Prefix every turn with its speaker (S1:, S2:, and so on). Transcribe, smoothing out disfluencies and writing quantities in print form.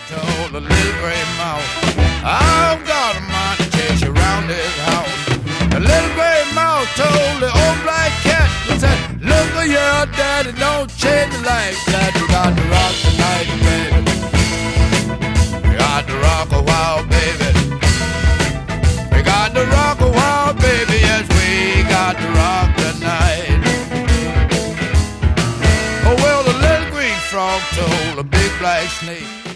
S1: told the little gray mouse, I've got a mind to chase you around this house. The little gray mouse told the old black cat, he said, look at your daddy, don't change the lights, that you got to rock tonight, baby. We got to rock a while, baby. We got to rock a while, baby. Yes, we got to rock tonight. Oh, well, the little green frog told a big black snake,